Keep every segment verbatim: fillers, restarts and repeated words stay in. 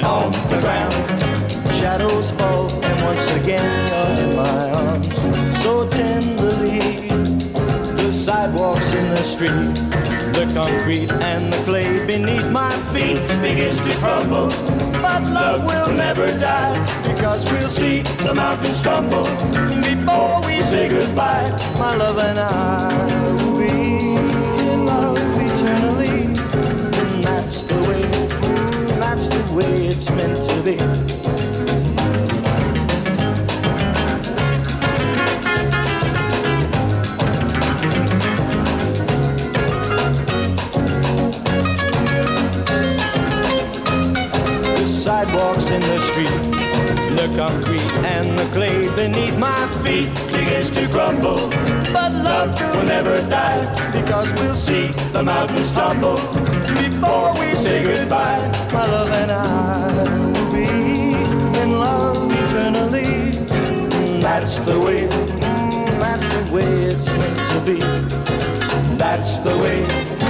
on the ground. Shadows fall and once again you're in my arms. So tenderly, the sidewalks in the street, the concrete and the clay beneath my feet begins to crumble. But love will never die, because we'll see the mountains tumble before we say goodbye. My love and I will be in love eternally. And that's the way, that's the way it's meant to be. Sidewalks in the street, the concrete and the clay beneath my feet begins to crumble. But love will never die, because we'll see the mountains tumble before we say goodbye. My love and I will be in love eternally. That's the way, that's the way it's meant to be. That's the way,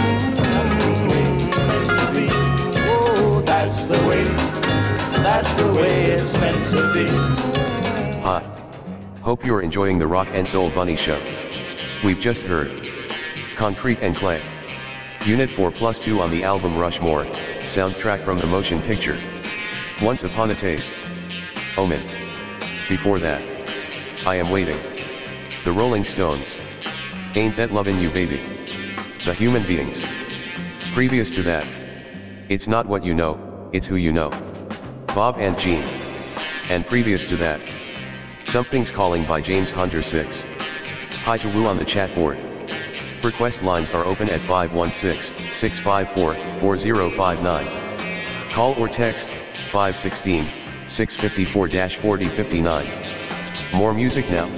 oh, that's the way. That's the way it's meant to be. Hi. Hope you're enjoying the Rock and Soul Bunny Show. We've just heard Concrete and Clay, Unit four plus two on the album Rushmore, soundtrack from the motion picture Once Upon a Taste, Omen. Before that, I Am Waiting, The Rolling Stones, Ain't That Lovin' You Baby, The Human Beings. Previous to that, It's Not What You Know, It's Who You Know, Bob and Jean. And previous to that, Something's Calling by James Hunter six. Hi to Woo on the chat board. Request lines are open at five one six, six five four, four zero five nine. Call or text five one six, six five four, four zero five nine. More music now.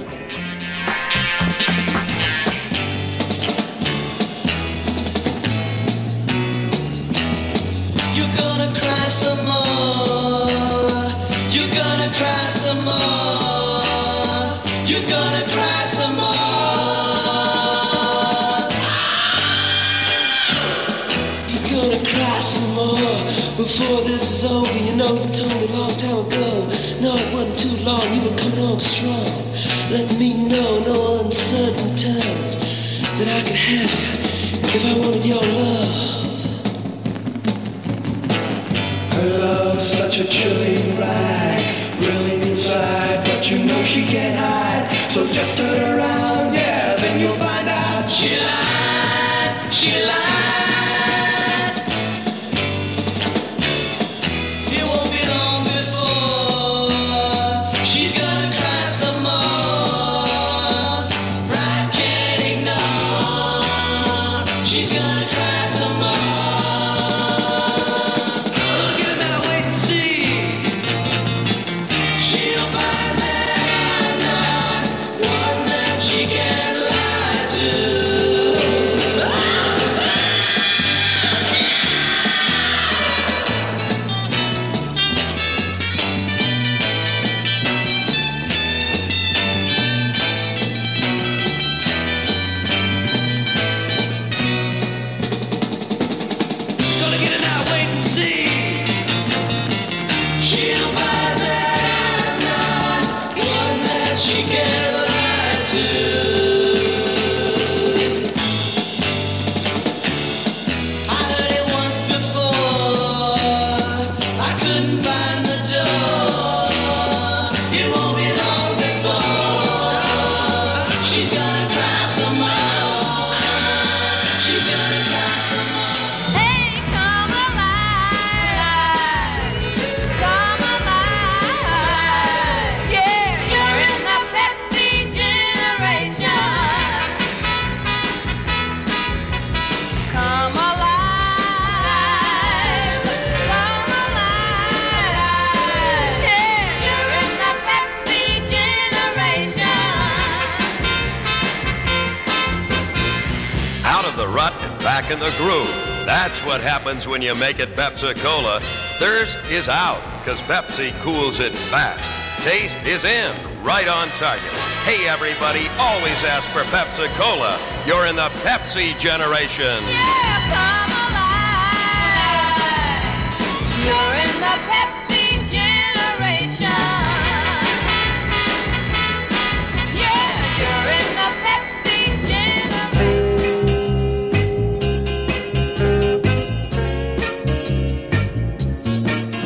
Before this is over, you know you told me a long time ago. No, it wasn't too long, you were coming on strong. Let me know, no uncertain terms, that I could have you if I wanted your love. Her love's such a chilling ride, really inside, but you know she can't hide. So just turn around, yeah, then you'll find out. She lied, she lied. Back in the groove. That's what happens when you make it Pepsi-Cola. Thirst is out, because Pepsi cools it fast. Taste is in, right on target. Hey everybody, always ask for Pepsi-Cola. You're in the Pepsi generation. Yeah, come alive. You're in the Pepsi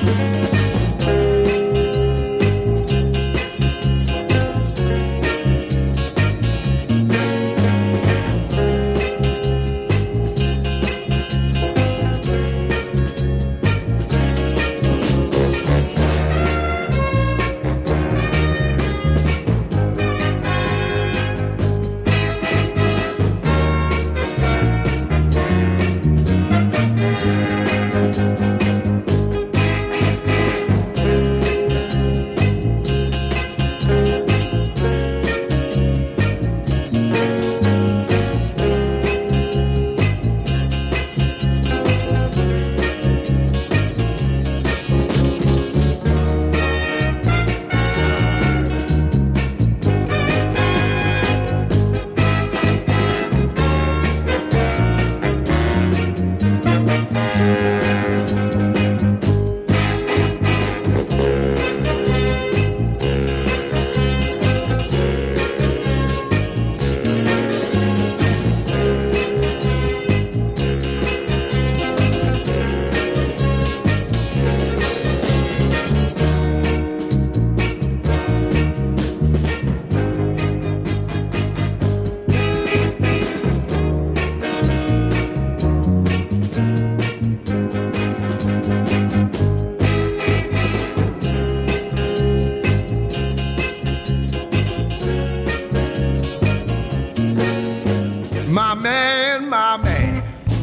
My man, my man,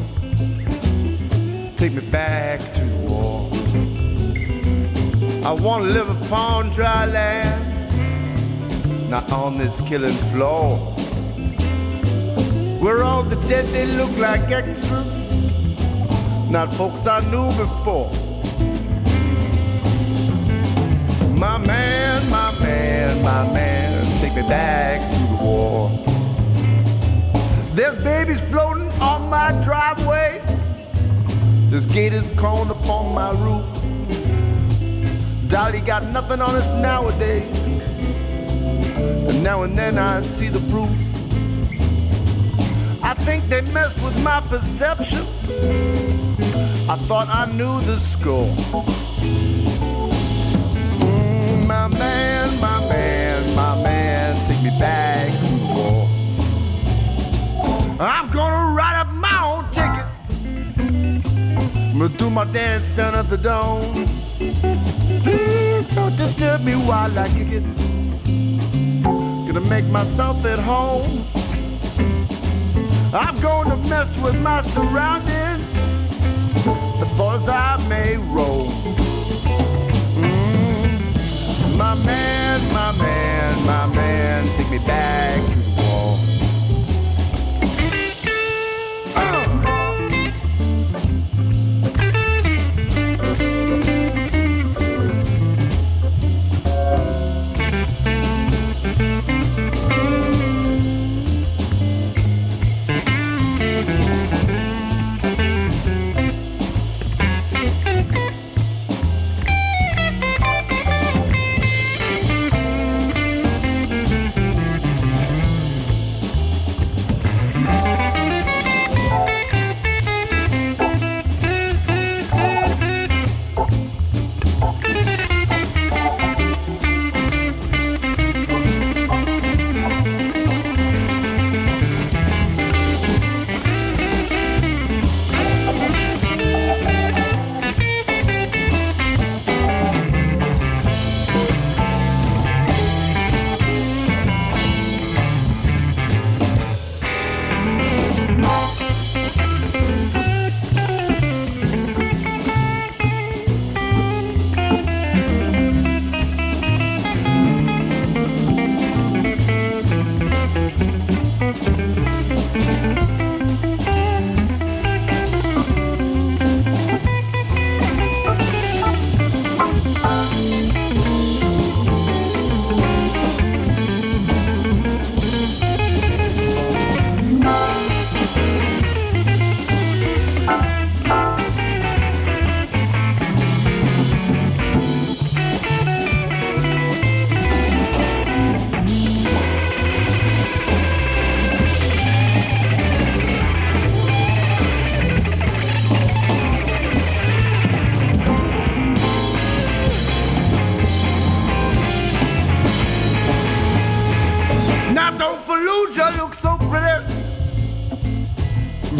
take me back to the war. I want to live upon dry land, not on this killing floor, where all the dead, they look like extras, not folks I knew before. My man, my man, my man, take me back to the war. There's babies floating on my driveway. There's gators crawling upon my roof. Dolly got nothing on us nowadays, and now and then I see the proof. I think they messed with my perception. I thought I knew the score. Mm, my man, my man, my man, take me back to the war. I'm gonna write up my own ticket. I'm gonna do my dance down at the dome. Please don't disturb me while I kick it. Gonna make myself at home. I'm gonna mess with my surroundings as far as I may roam. Mm. My man, my man, my man, take me back to the wall.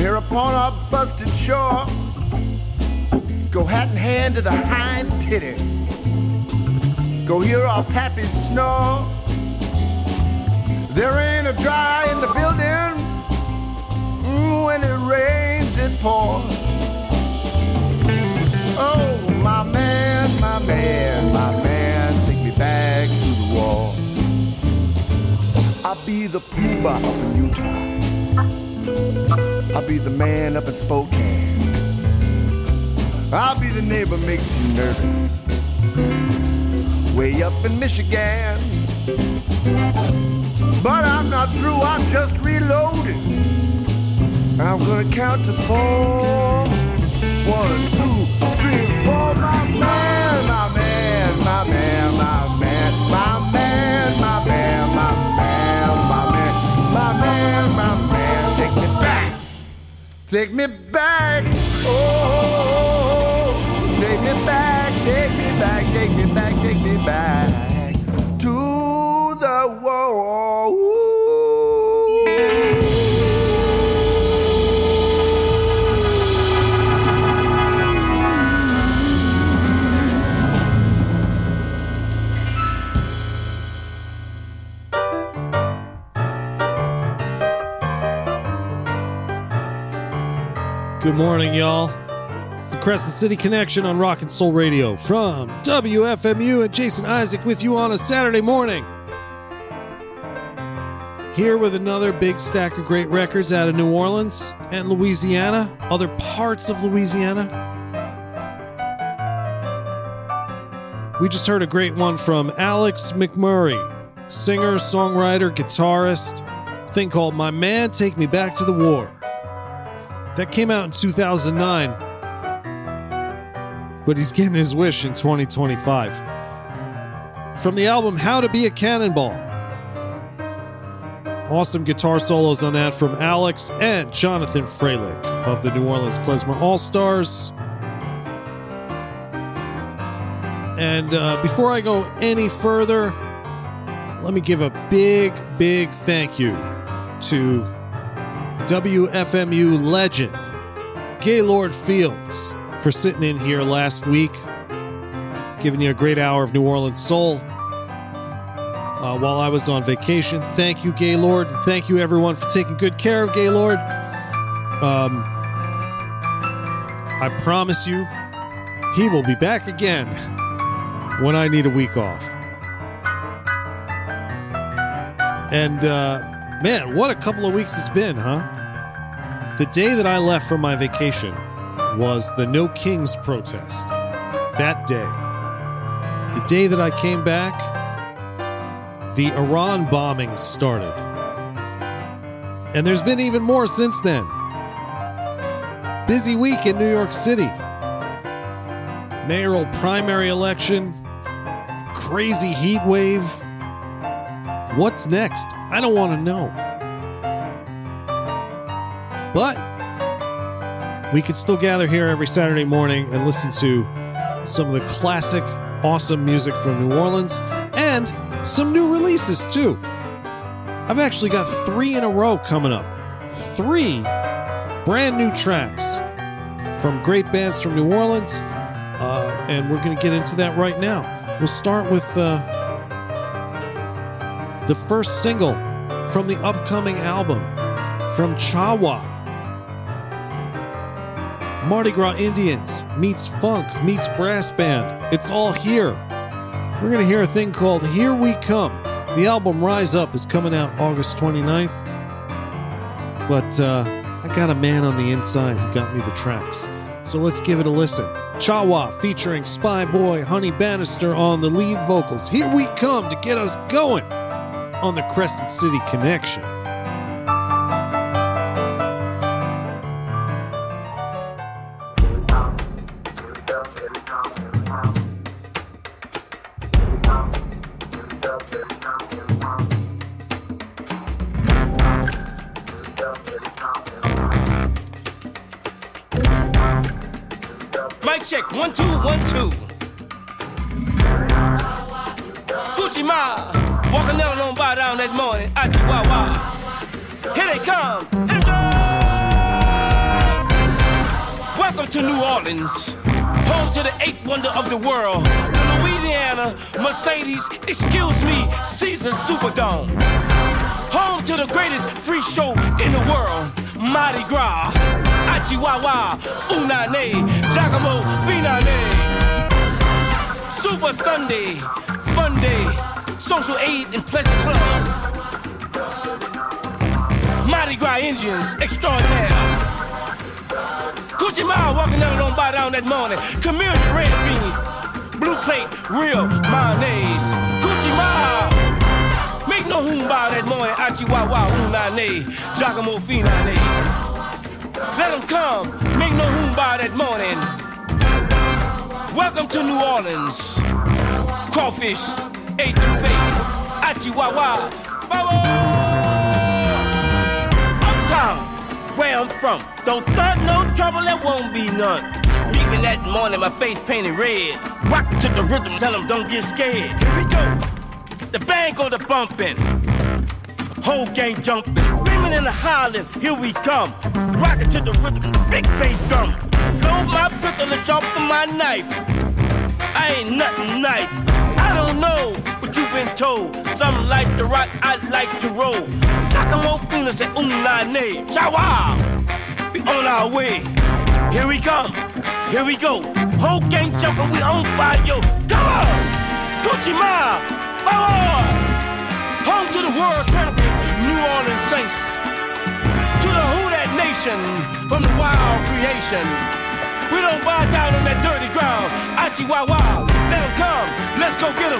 here upon our busted shore, go hat in hand to the hind titty, go hear our pappy snore. There ain't a dry in the building, mm, when it rains it pours. Oh, my man, my man, my man, take me back to the wall. I'll be the poobah up in Utah, I'll be the man up in Spokane, I'll be the neighbor makes you nervous, way up in Michigan. But I'm not through, I'm just reloading. I'm gonna count to four. One, two, three, four. My man, my man, my man, my man, my man, my man, my man, my man, my man, my man. Take me back, take me back. Oh, take me back, take me back, take me back, take me back to the wall. Good morning, y'all. It's the Crescent City Connection on Rock and Soul Radio from W F M U, and Jason Isaac with you on a Saturday morning. Here with another big stack of great records out of New Orleans and Louisiana, other parts of Louisiana. We just heard a great one from Alex McMurray, singer, songwriter, guitarist, a thing called My Man, Take Me Back to the War. That came out in two thousand nine, but he's getting his wish in twenty twenty-five. From the album How to Be a Cannonball. Awesome guitar solos on that from Alex and Jonathan Freilich of the New Orleans Klezmer All-Stars. And uh, before I go any further, let me give a big, big thank you to W F M U legend Gaylord Fields for sitting in here last week, giving you a great hour of New Orleans soul uh, while I was on vacation. Thank you, Gaylord. Thank you, everyone, for taking good care of Gaylord. Um, I promise you, he will be back again when I need a week off. And uh, man, what a couple of weeks it's been, huh? The day that I left for my vacation was the No Kings protest. That day. The day that I came back, the Iran bombings started. And there's been even more since then. Busy week in New York City. Mayoral primary election. Crazy heat wave. What's next? I don't want to know. But we could still gather here every Saturday morning and listen to some of the classic, awesome music from New Orleans and some new releases too. I've actually got three in a row coming up. Three brand new tracks from great bands from New Orleans, uh, and we're going to get into that right now. We'll start with uh, the first single from the upcoming album from Chawa. Mardi Gras Indians meets funk meets brass band. It's all here. We're going to hear a thing called Here We Come. The album Rise Up is coming out August twenty-ninth. But uh, I got a man on the inside who got me the tracks. So let's give it a listen. Chawa featuring Spy Boy, Honey Bannister on the lead vocals. Here We Come to get us going on the Crescent City Connection. Check, one, two, one, two. Gucci Ma, walking down on by down that morning, at Chihuahua. Here they come, enjoy! to New Orleans, home to the eighth wonder of the world, the Louisiana Mercedes, excuse me, Caesar Superdome. Home to the greatest free show in the world, Mardi Gras, Achihuahua, Unane, Giacomo Finane. Super Sunday, Fun Day, social aid and pleasure clubs. Mardi Gras engines extraordinaire. Coochie Mile walking down on by down that morning. Community red beans, blue plate, real mayonnaise. Coochie Mile, make no hoomba that morning. Achihuahua, Unane, Giacomo Finane. Let them come, make no hoomba that morning. Welcome to New Orleans. Crawfish, etouffee, Achihuahua, Bravo! Uptown, where I'm from. Don't start no trouble, there won't be none. Meet me that morning, my face painted red. Rock to the rhythm, tell them don't get scared. Here we go. The band go to bumping. Whole gang jumping. Screaming and hollering, here we come. Rockin' to the rhythm, big bass drum. Load my pistol and sharpen my knife. I ain't nothing nice. I don't know what you've been told. Some like to rock, I like to roll. Giacomo Fina say, Unane, Chawa. We on our way. Here we come. Here we go. Whole gang jumping, we on fire, yo. Come on! Coochie Mile, boy! Home to the world champion, New Orleans Saints. To the Who That Nation, from the wild creation. We don't bow down on that dirty ground. Achihuahua, let them come. Let's go get them.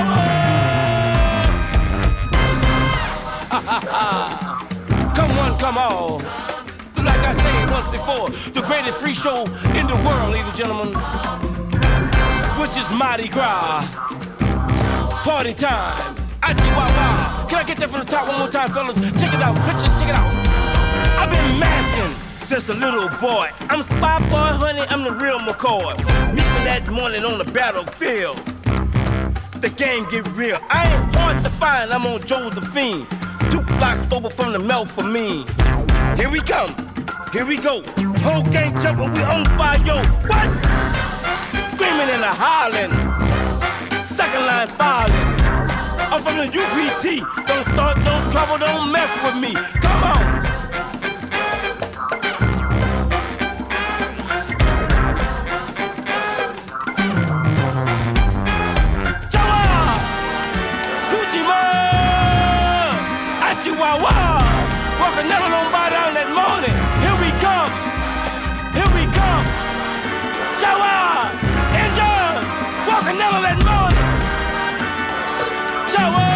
Come one, come all. Like I said once before, the greatest free show in the world, ladies and gentlemen, which is Mardi Gras. Party time. Achihuahua. Can I get that from the top one more time, fellas? Check it out. Picture, check it out. I've been masking since a little boy. I'm Spy Boy, honey, I'm the real McCoy. Meet me that morning on the battlefield. The game get real. I ain't hard to find, I'm on Joe the Fiend. Two blocks over from the melt for me. Here we come, here we go. Whole gang jumping, we on fire, yo. What? Screaming and a hollering. Second line filing. I'm from the U P T. Don't start no trouble, don't mess with me. Come on. Chihuahua, walking down on by down that morning. Here we come, here we come. Chihuahua, engine, walking down on that morning. Chihuahua.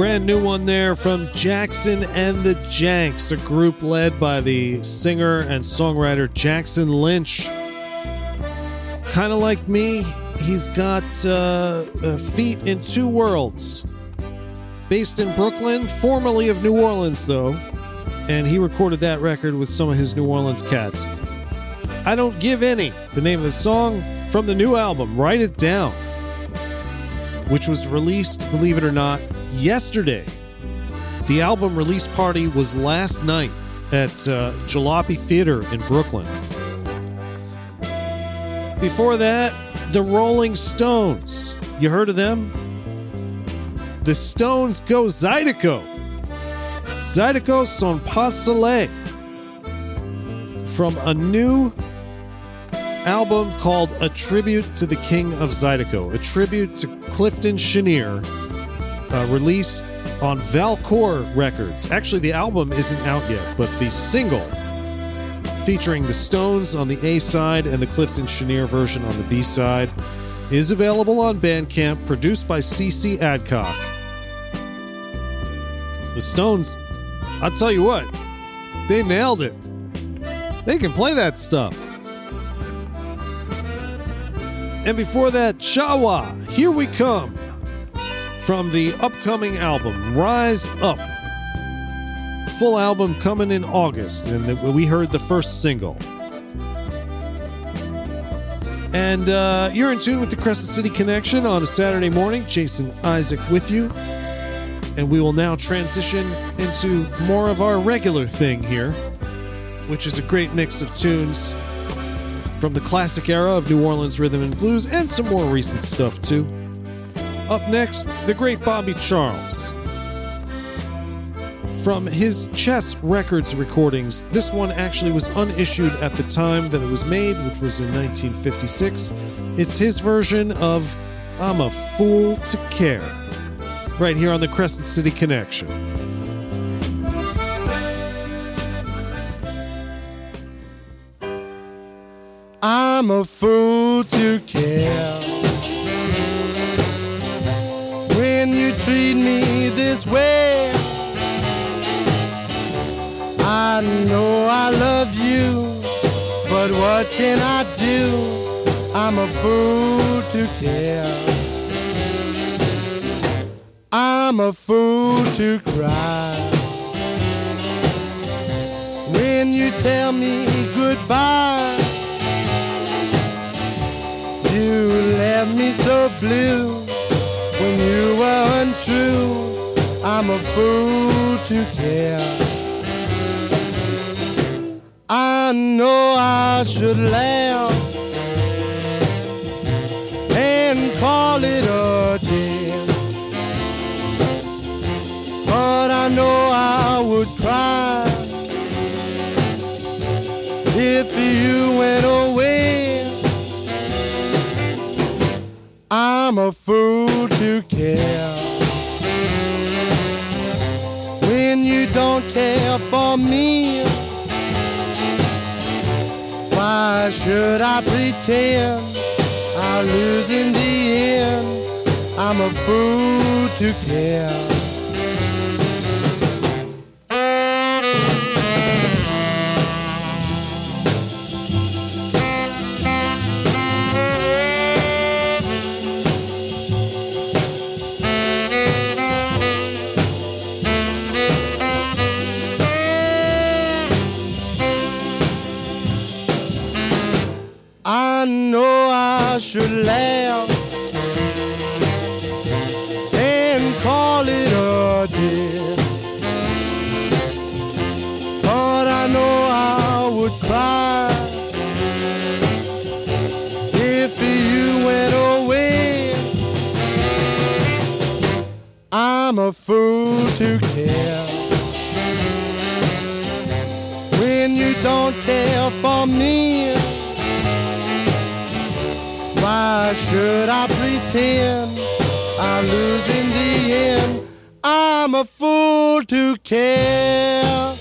Brand new one there from Jackson and the Janks, a group led by the singer and songwriter Jackson Lynch. Kind of like me, he's got uh, uh, feet in two worlds. Based in Brooklyn, formerly of New Orleans, though, and he recorded that record with some of his New Orleans cats. I Don't Give Any, the name of the song from the new album, Write It Down, which was released, believe it or not, yesterday. The album release party was last night at uh, Jalopy Theater in Brooklyn. Before that, the Rolling Stones. You heard of them? The Stones go Zydeco. Zydeco son pas soleil. From a new album called A Tribute to the King of Zydeco. A tribute to Clifton Chenier, uh, released on Valcour Records. Actually, the album isn't out yet, but the single featuring the Stones on the A side and the Clifton Chenier version on the B side is available on Bandcamp, produced by C C Adcock. The Stones, I'll tell you what, they nailed it. They can play that stuff. And before that, Shawa, Here We Come, from the upcoming album, Rise Up. Full album coming in August, and we heard the first single. And uh, you're in tune with the Crescent City Connection on a Saturday morning. Jason Isaac with you. And we will now transition into more of our regular thing here, which is a great mix of tunes from the classic era of New Orleans rhythm and blues, and some more recent stuff too. Up next, the great Bobby Charles. From his Chess Records recordings, this one actually was unissued at the time that it was made, which was in nineteen fifty-six. It's his version of I'm a Fool to Care, right here on the Crescent City Connection. I'm a fool to care when you treat me this way. I know I love you, but what can I do? I'm a fool to care. I'm a fool to cry when you tell me goodbye. You left me so blue when you were untrue. I'm a fool to care. I know I should laugh and call it a day, but I know I would cry if you went away. I'm a fool to care when you don't care for me. Why should I pretend I'll lose in the end? I'm a fool to care. I know I should laugh and call it a day, but I know I would cry if you went away. I'm a fool to care when you don't care for me. Why should I pretend I'll lose in the end? I'm a fool to care.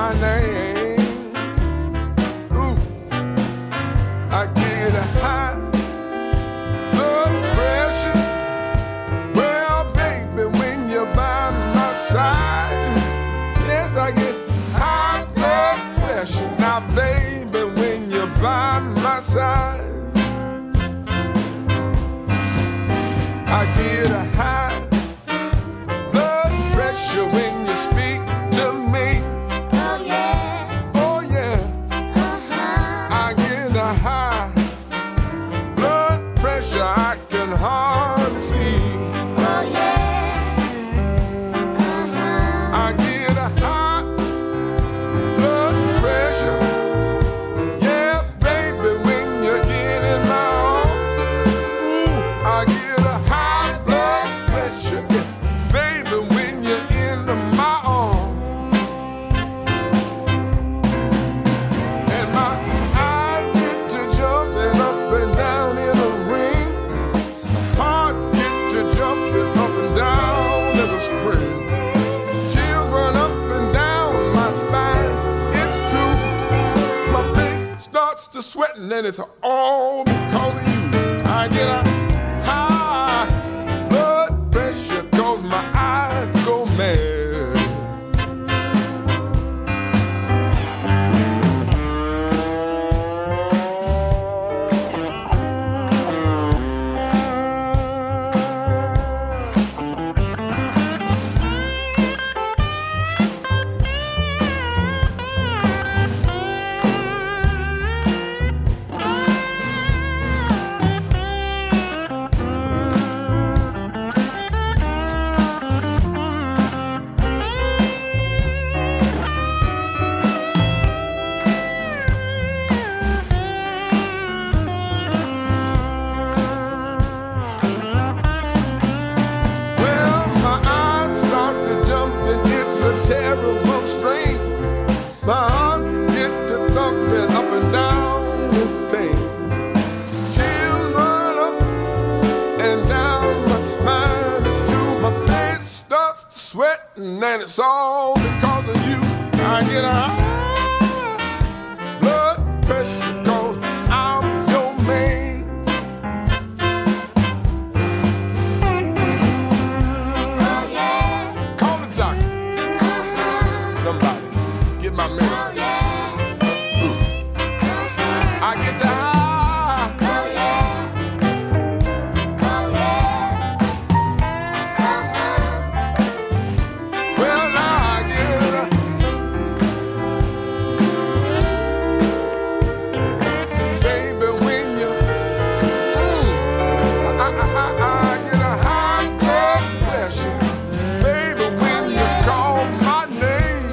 my name. Ooh, I get a high blood pressure. Well, baby, when you're by my side, yes, I get high blood pressure. Now, baby, when you're by my side, I get a high blood pressure when you speak to me. Oh yeah. Oh yeah. Uh-huh. I get a high blood pressure I can hardly see. Oh yeah. Uh-huh. I get a high blood pressure. Yeah, baby, when you get in my arms. Ooh, I get a high blood pressure. Yeah, baby, when you're in my arms. And my eyes get to jumping up and down in a ring. My heart get to jumping up and down as a spring. Chills run up and down my spine. It's true. My face starts to sweating and it's all because of you. I get a high blood pressure cause my eyes go mad. Well, my eyes start to jump and it's a terrible strain. My arms get to thumping up and down in pain. Chills run up and down my spine. It's true, my face starts to sweat and it's all because of you. I get a high blood pressure cause I'm your man. Oh yeah. Call the doctor. Uh-huh. Somebody, get my Oh medicine. yeah. Uh-huh. I get the high. Oh yeah. Oh yeah. Uh-huh. Well, now I get a baby when you mm, I, I, I, I get a high blood pressure. Baby when you call my name.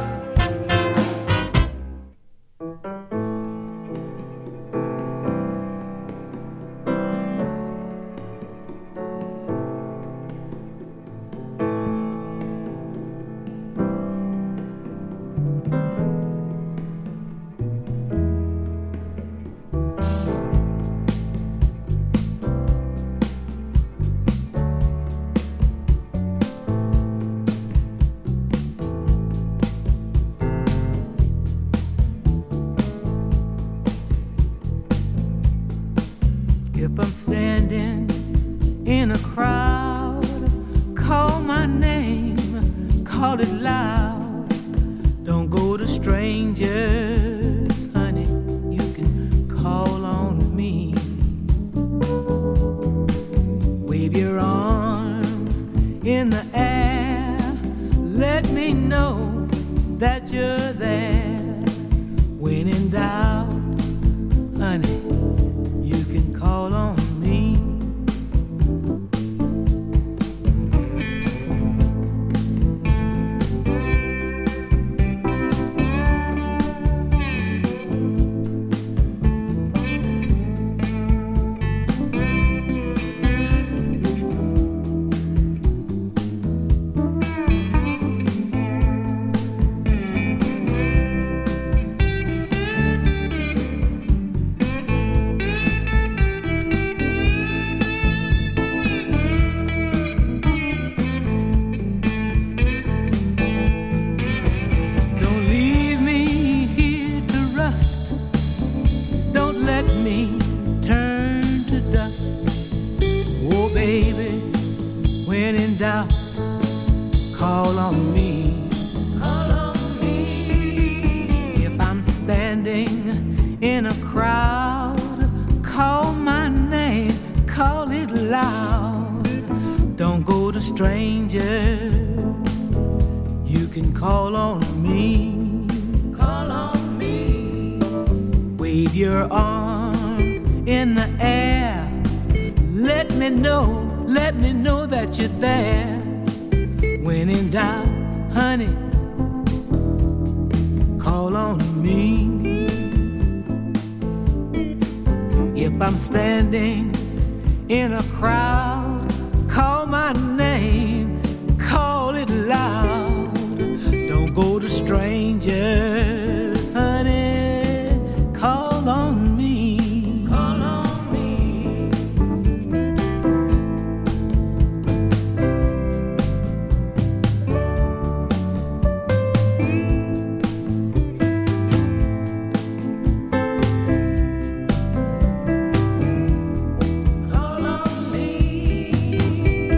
If I'm standing in a crowd, call my name, call it loud. Don't go to strangers, honey, you can call on me. Wave your arms in the air, let me know that you're there. When in doubt, honey, you can call on me. Call on me, call on me. Wave your arms in the air. Let me know, let me know that you're there. When in doubt, honey, call on me. If I'm standing in a crowd, call my name, call it loud. Don't go to strangers, honey, call on me, call on me. Call on me.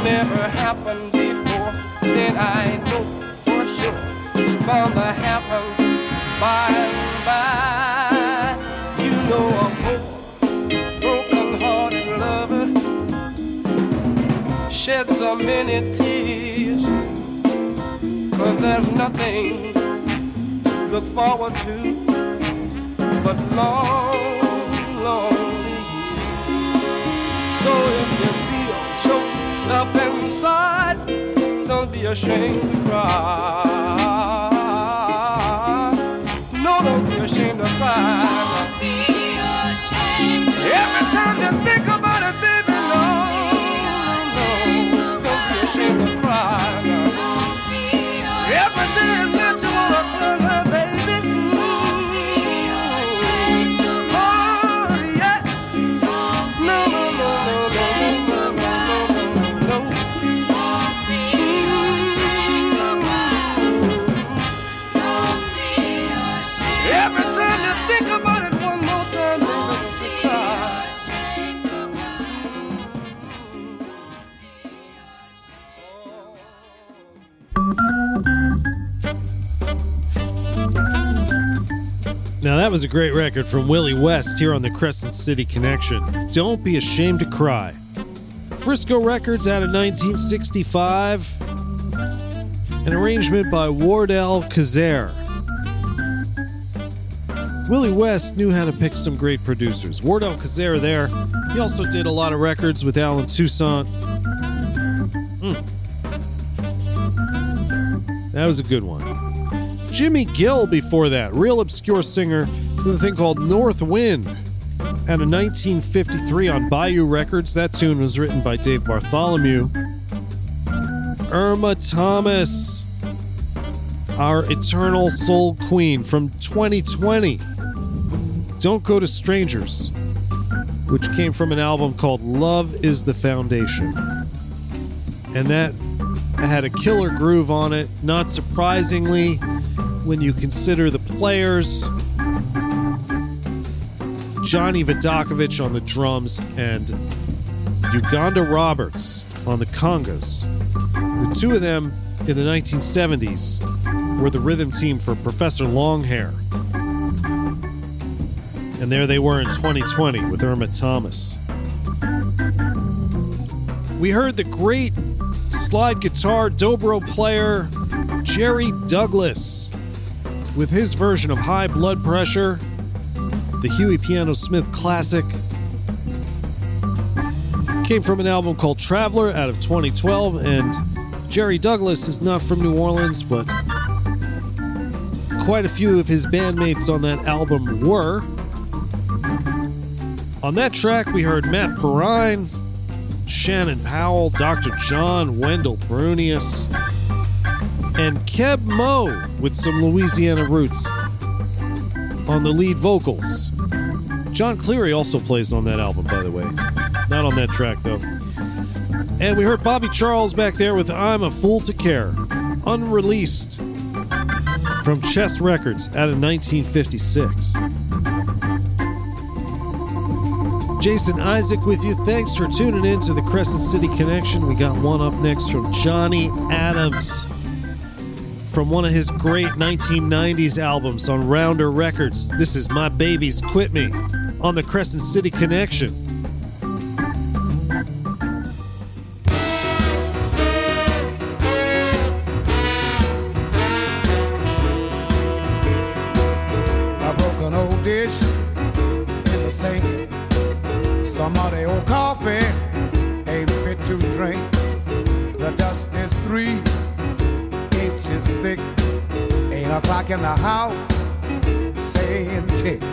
never happened before, then I know for sure it's bound to happen by and by. You know a poor, broken-hearted lover sheds so many tears, 'cause there's nothing to look forward to but long, lonely years. So if you feel choked up inside, don't be ashamed to cry. No, don't be ashamed to cry. Don't be ashamed to cry. Every time you think about it, baby, no, no, no, don't be ashamed to cry. No. Every day is not you wanna cry, baby. Now that was a great record from Willie West here on the Crescent City Connection. Don't Be Ashamed to Cry. Frisco Records out of nineteen sixty-five. An arrangement by Wardell Kazare. Willie West knew how to pick some great producers. Wardell Kazare there. He also did a lot of records with Alan Toussaint. Mm. That was a good one. Jimmy Gill before that, real obscure singer with a thing called North Wind. Out of nineteen fifty-three on Bayou Records. That tune was written by Dave Bartholomew. Irma Thomas, our eternal soul queen from twenty twenty. Don't Go to Strangers, which came from an album called Love is the Foundation. And that had a killer groove on it, not surprisingly, when you consider the players. Johnny Vodakovich on the drums and Uganda Roberts on the congas. The two of them in the nineteen seventies were the rhythm team for Professor Longhair. And there they were in twenty twenty with Irma Thomas. We heard the great slide guitar dobro player Jerry Douglas with his version of High Blood Pressure, the Huey Piano Smith classic. Came from an album called Traveler out of twenty twelve, and Jerry Douglas is not from New Orleans, but quite a few of his bandmates on that album were. On that track, we heard Matt Perrine, Shannon Powell, Doctor John, Wendell Brunius, and Keb Mo with some Louisiana roots on the lead vocals. John Cleary also plays on that album, by the way. Not on that track, though. And we heard Bobby Charles back there with I'm a Fool to Care, unreleased from Chess Records out of nineteen fifty-six. Jason Isaac with you. Thanks for tuning in to the Crescent City Connection. We got one up next from Johnny Adams from one of his great nineteen nineties albums on Rounder Records. This is My Babies Quit Me on the Crescent City Connection. I broke an old dish in the sink. Some of the old coffee ain't fit to drink. The dust is three inches thick. Ain't a clock in the house saying tick.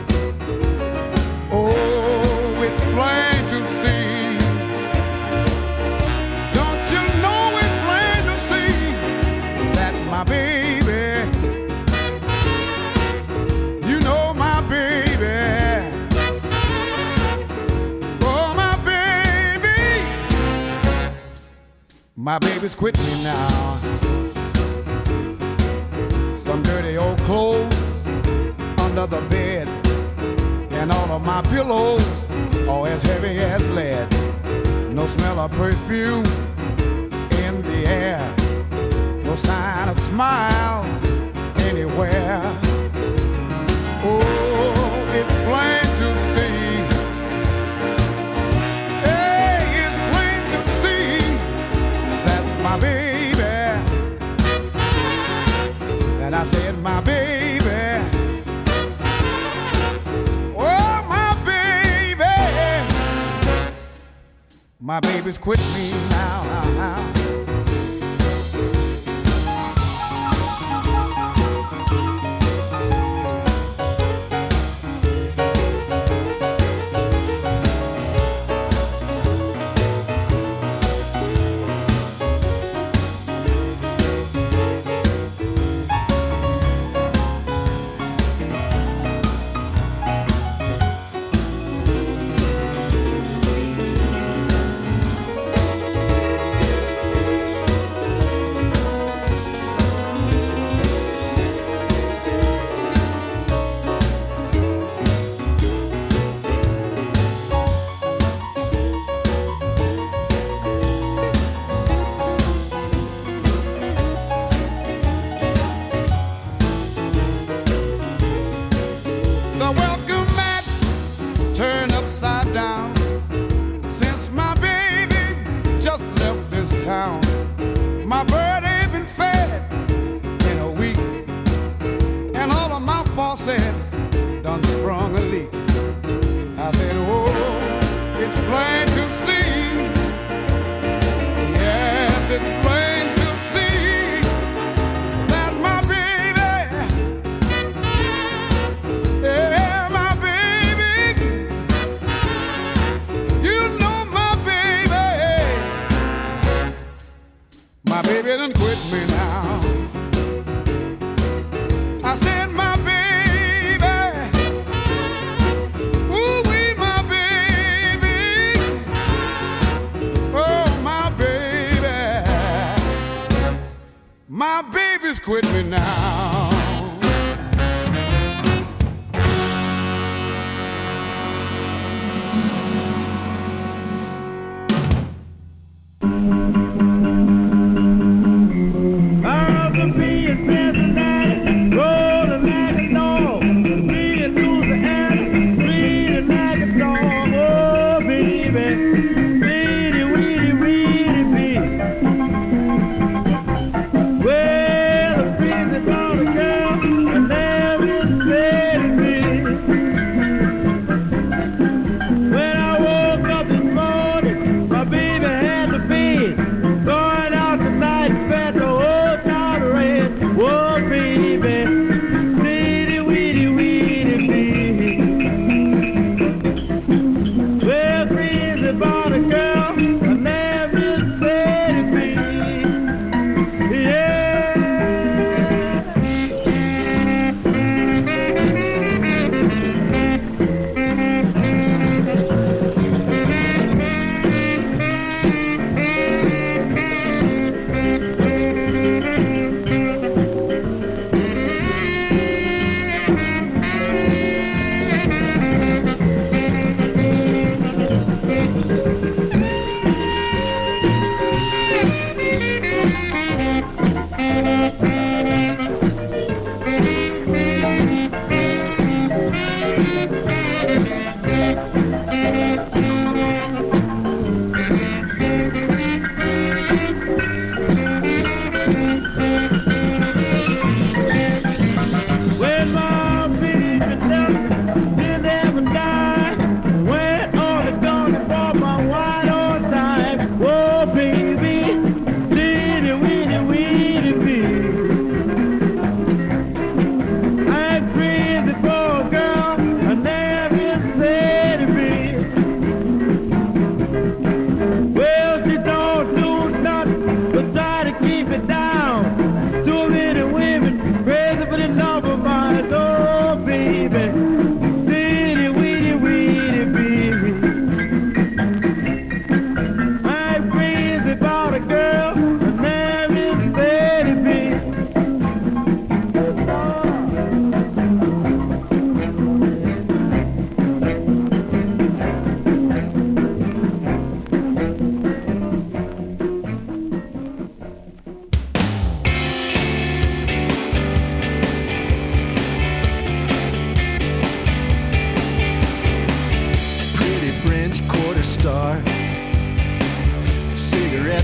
Oh, it's plain to see. Don't you know it's plain to see that my baby, you know my baby, oh my baby, my baby's quit me now. Some dirty old clothes under the bed, and all of my pillows are as heavy as lead. No smell of perfume the air, no sign of smiles anywhere. Oh, it's plain to see. Hey, it's plain to see that my baby, that I said my baby, oh my baby, my baby's quit me now.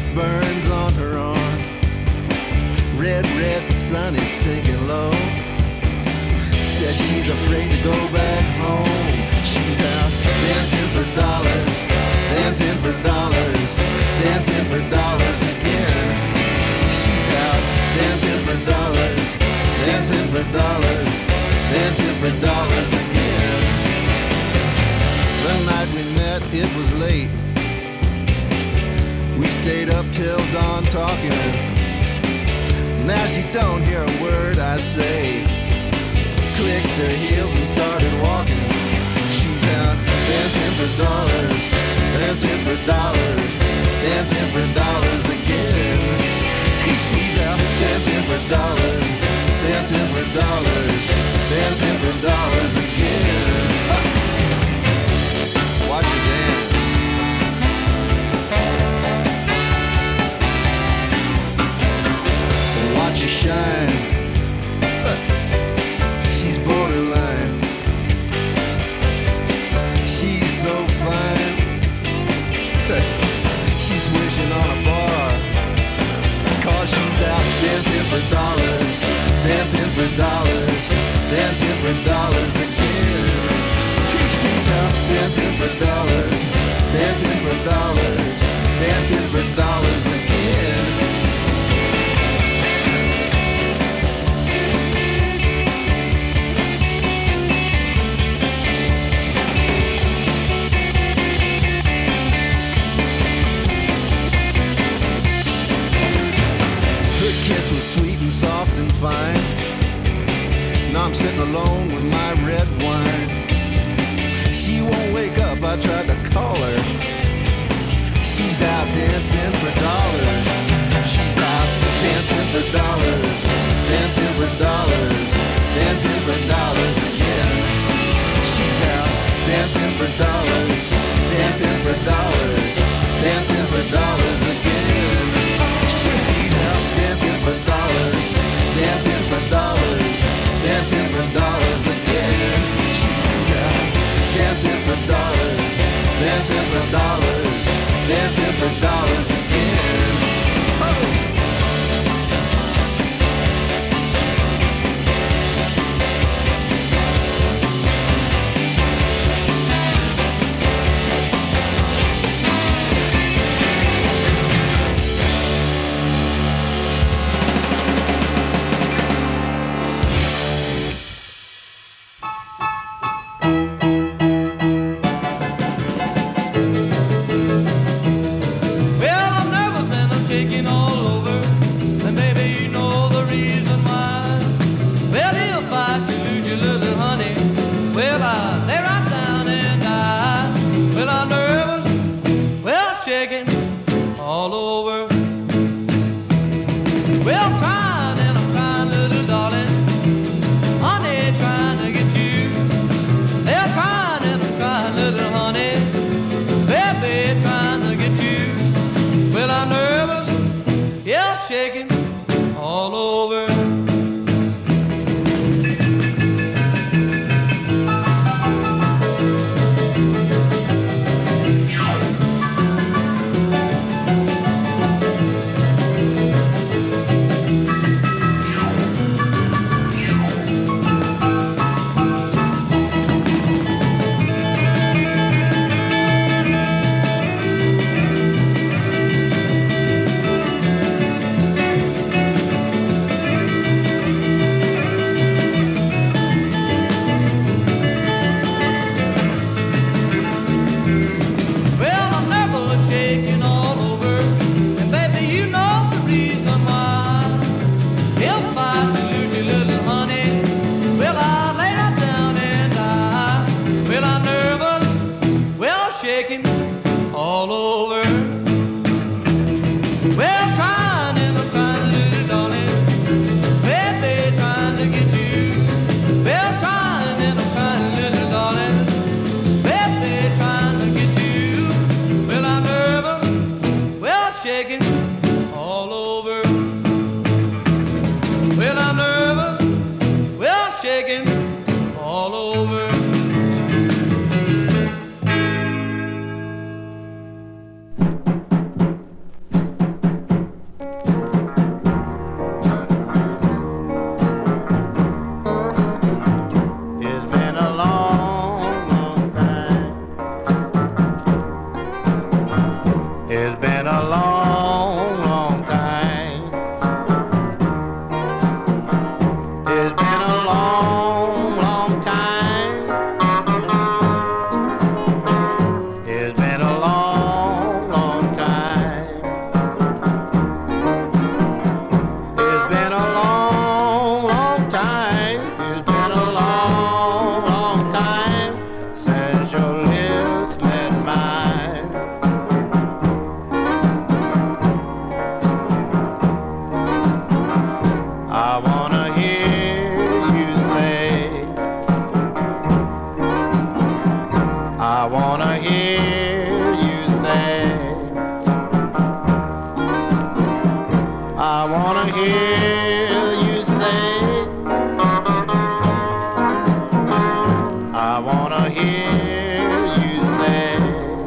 burns on her arm. Red, red sun is sinking low. Said she's afraid to go back home. She's out dancing for dollars, dancing for dollars, dancing for dollars again. She's out dancing for dollars, dancing for dollars, dancing for dollars again. The night we met, it was late. We stayed up till dawn talking. Now she don't hear a word I say. Clicked her heels and started walking. She's out dancing for dollars, dancing for dollars, dancing for dollars again. She's out dancing for dollars, dancing for dollars, dancing for dollars again. Watch her dance. Watch her shine. She's borderline. She's so fine. She's wishing on a bar. Cause she's out dancing for dollars, dancing for dollars, dancing for dollars again. She's out dancing for dollars, dancing for dollars, dancing for dollars again. Kiss was sweet and soft and fine. Now I'm sitting alone with my red wine. She won't wake up, I tried to call her. She's out dancing for dollars. She's out dancing for dollars, dancing for dollars, dancing for dollars again. She's out dancing for dollars, dancing for dollars, dancing for dollars again. She's out dancing for dollars, dancing for dollars, dancing for dollars again. She's out dancing for dollars, dancing for dollars, dancing for dollars again. Oh. I wanna hear you say, I wanna hear you say,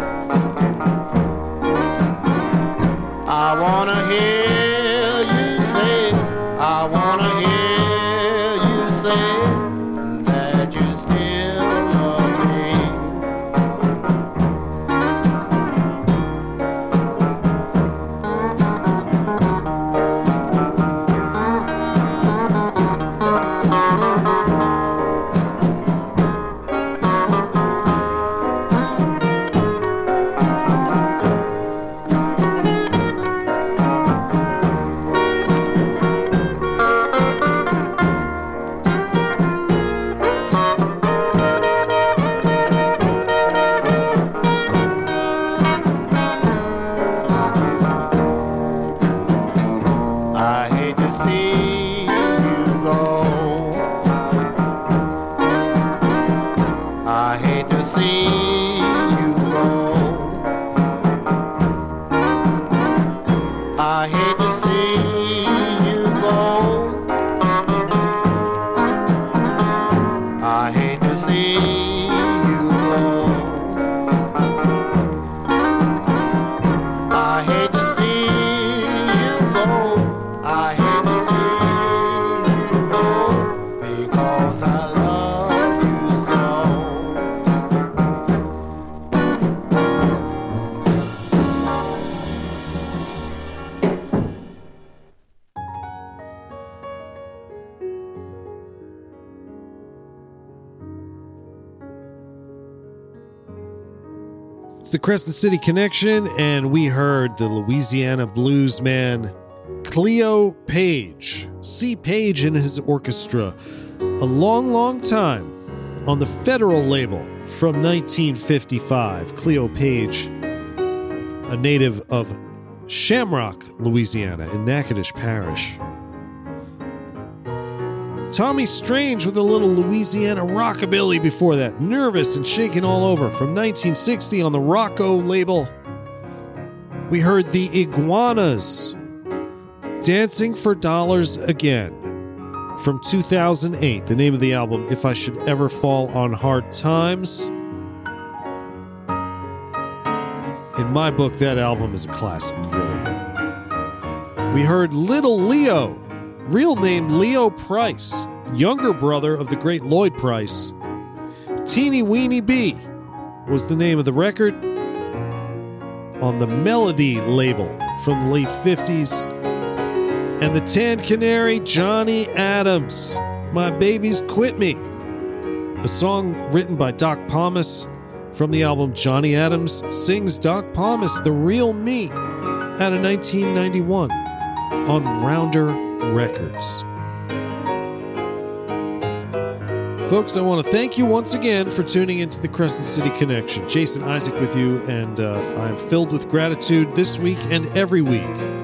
I wanna hear you say, I wanna hear you say that you still love me. I hate to see you go. I hate to see you go. I hate to see you go. I hate to see you go. I hate to see you go. I hate to see you go because I love you so. It's the Crescent City Connection, and we heard the Louisiana blues man Cleo Page, C. Page and his orchestra, a long, long time on the Federal label from nineteen fifty-five. Cleo Page, a native of Shamrock, Louisiana, in Natchitoches Parish. Tommy Strange with a little Louisiana rockabilly before that, Nervous and Shaking All Over from nineteen sixty on the Rocco label. We heard the Iguanas, Dancing for Dollars Again from two thousand eight, the name of the album, If I Should Ever Fall on Hard Times. In my book, that album is a classic, really. We heard Little Leo, real name Leo Price, younger brother of the great Lloyd Price. Teeny Weeny B was the name of the record on the Melody label from the late fifties. And the Tan Canary, Johnny Adams, My Babies Quit Me, a song written by Doc Pomus from the album Johnny Adams Sings Doc Pomus, The Real Me, out of nineteen ninety-one on Rounder Records. Folks, I want to thank you once again for tuning into the Crescent City Connection. Jason Isaac with you, and uh, I am filled with gratitude this week and every week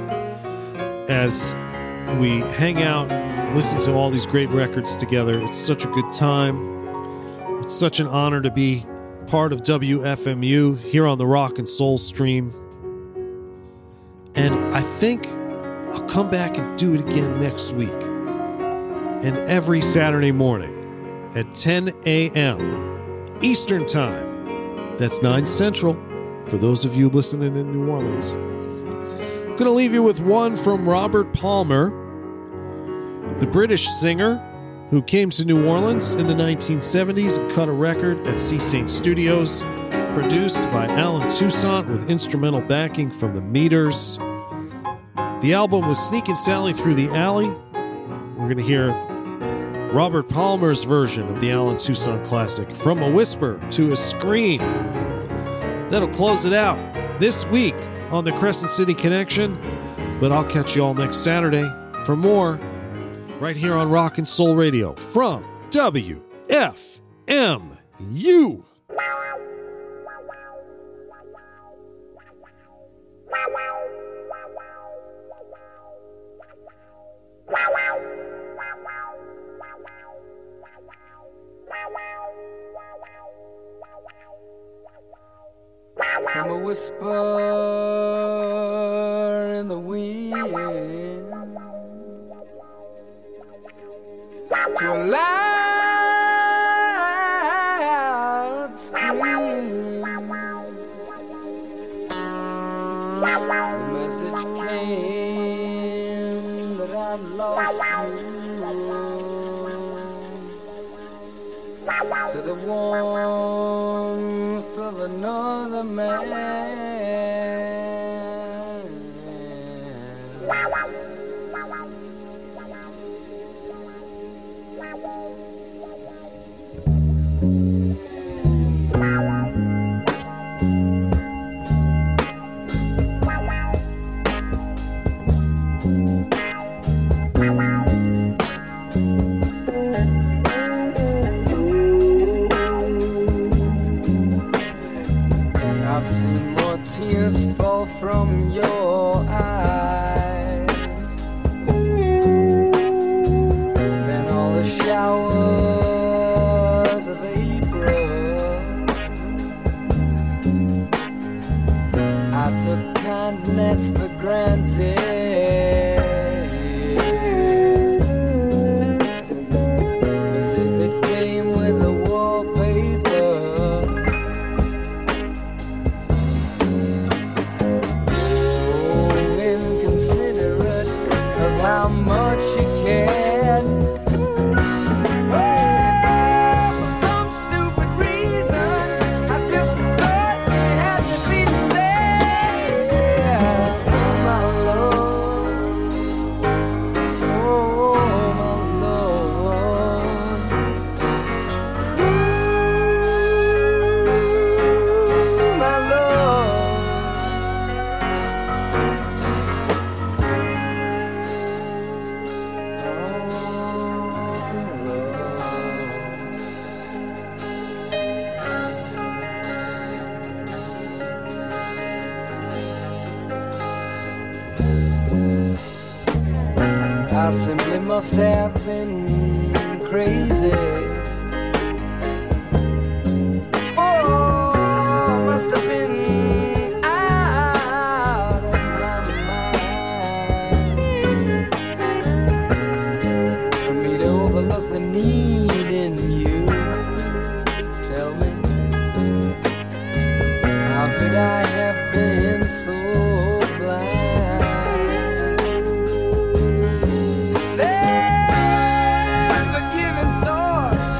as we hang out, listen to all these great records together. It's such a good time. It's such an honor to be part of W F M U here on the Rock and Soul stream. And I think I'll come back and do it again next week. And every Saturday morning at ten a.m. Eastern Time. That's nine Central for those of you listening in New Orleans. I'm going to leave you with one from Robert Palmer, the British singer who came to New Orleans in the nineteen seventies and cut a record at C. Saint Studios, produced by Alan Toussaint with instrumental backing from the Meters. The album was Sneakin' Sally Through the Alley. We're going to hear Robert Palmer's version of the Alan Toussaint classic, From a Whisper to a Scream. That'll close it out this week on the Crescent City Connection, but I'll catch you all next Saturday for more right here on Rock and Soul Radio from W F M U. From a whisper in the wind to a loud scream. The message came that I'd lost you to the warmth of another man. I've seen more tears fall from your eyes than all the showers of April. I took kindness for granted, as if it came with a wallpaper. How much you cared. Oh, for some stupid reason, I just thought you had to be there. My love, oh my love, ooh, my love. I simply must have been crazy. Oh, must have been out of my mind for me to overlook the need in you. Tell me, how could I have been so blind? Never giving thoughts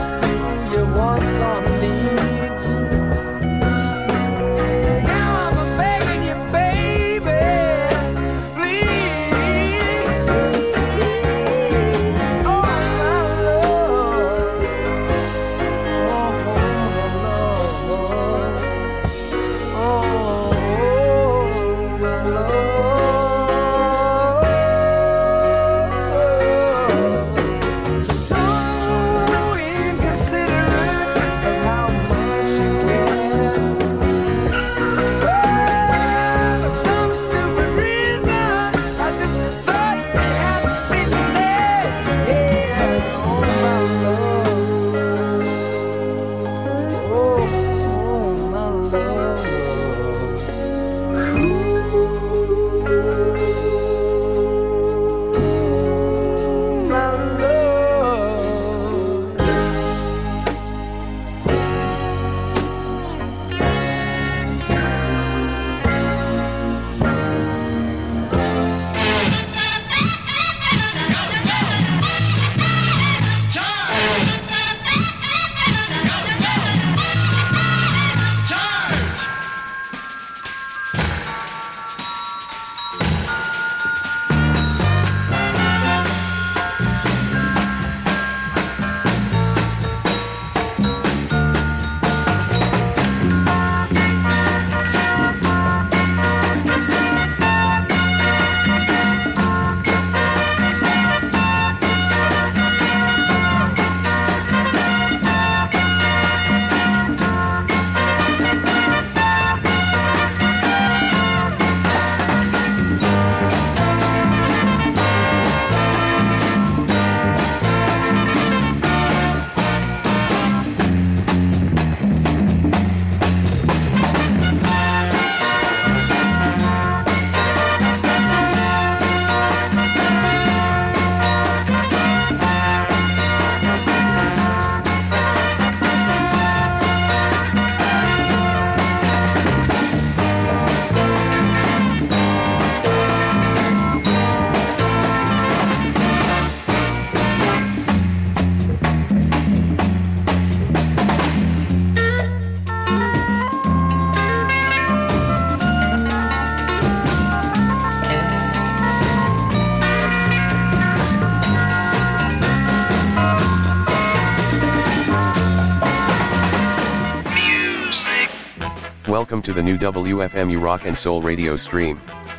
Welcome to the new W F M U Rock and Soul radio stream.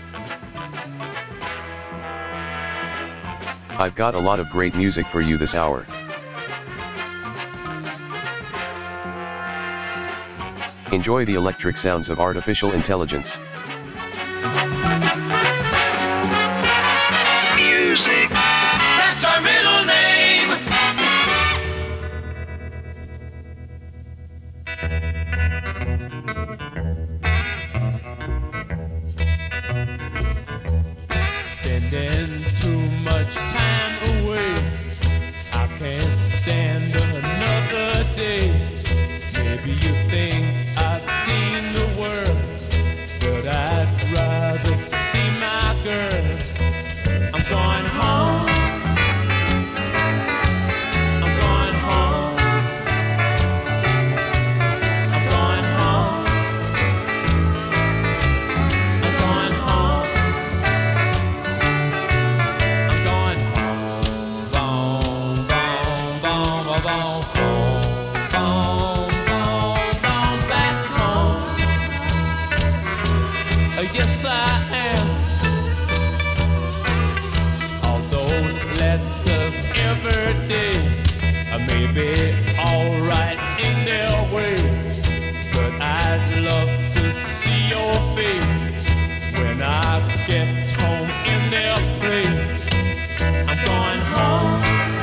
I've got a lot of great music for you this hour. Enjoy the electric sounds of artificial intelligence. Music. That's our middle name. Spending too much time away. I can't stand another day. Maybe you think I've seen the world, but I'd rather see my girl. I'm going home. I'm going home. I'm going home. I'm going home. I'm going home. Boom, boom, boom, boom, boom, home. Boom, boom, boom, back home. Uh, Yes, I am. All those letters every day uh, may be alright in their way, but I'd love to see your face when I get home in their place. I'm going home.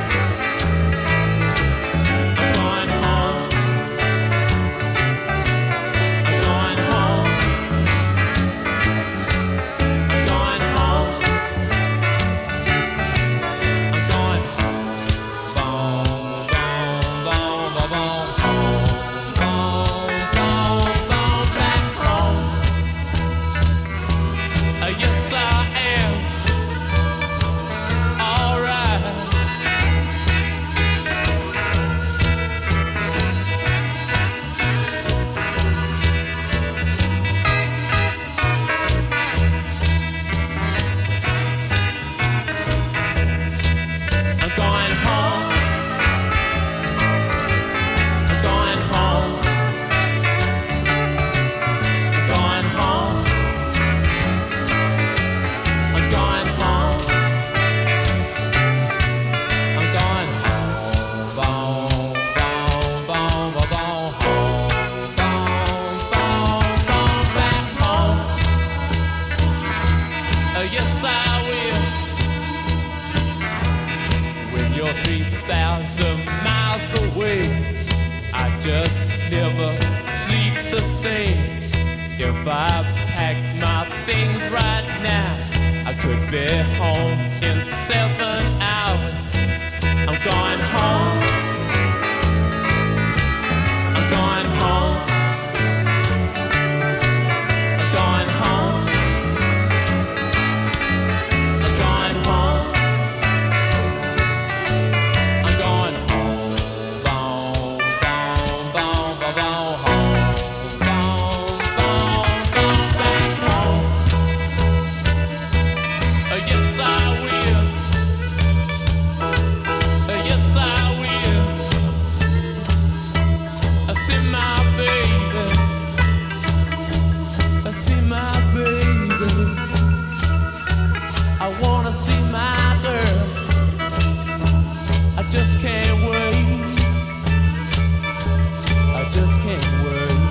I'm going home. I'm going home. I'm going home. I'm going home. Boom, boom, boom, boom, boom, home. Boom, boom, boom, back home. Uh, Yes, I am. Alright. I'm going home. I'm going home. I'm going home. I'm going home. I'm going home. Boom, boom, boom, boom, boom, home. Boom, boom, boom, back home. Uh, Yes, I will. When you're three thousand miles away, I just never sleep the same. If I packed my things right now, I could be home in seven hours. I'm going home. I'm going home. I'm going home. I'm going home. I'm going home. Boom, boom, boom, boom, boom, home. Boom, boom, boom, back home. Uh, Yes, I will. Uh, Yes, I will. I see my baby. I see my baby. I wanna see my girl. I just can't wait. I just can't wait.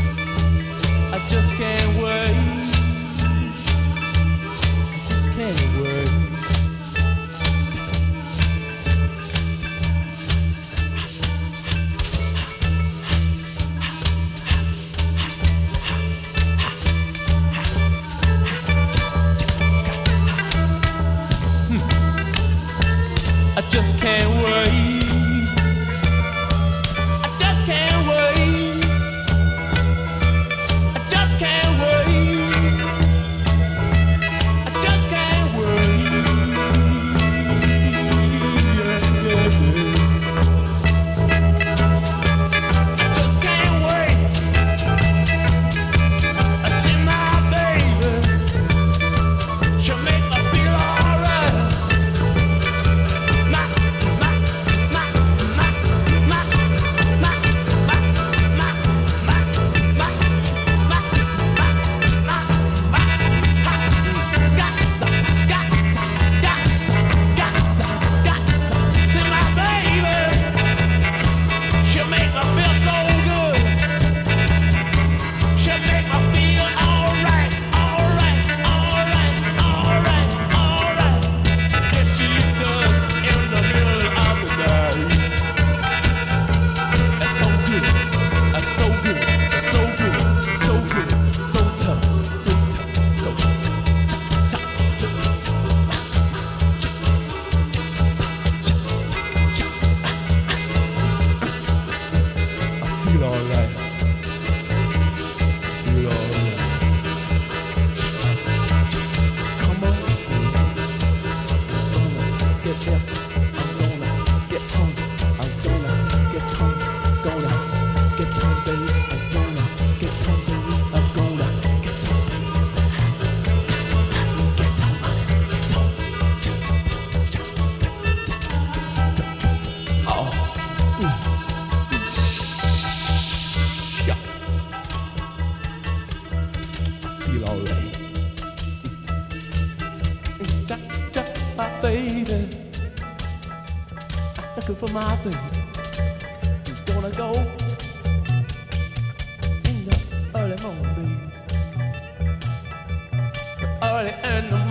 I just can't wait. I just can't wait. da, da, my baby. I'm looking for my baby. He's gonna go in the early morning, baby. Early in the morning.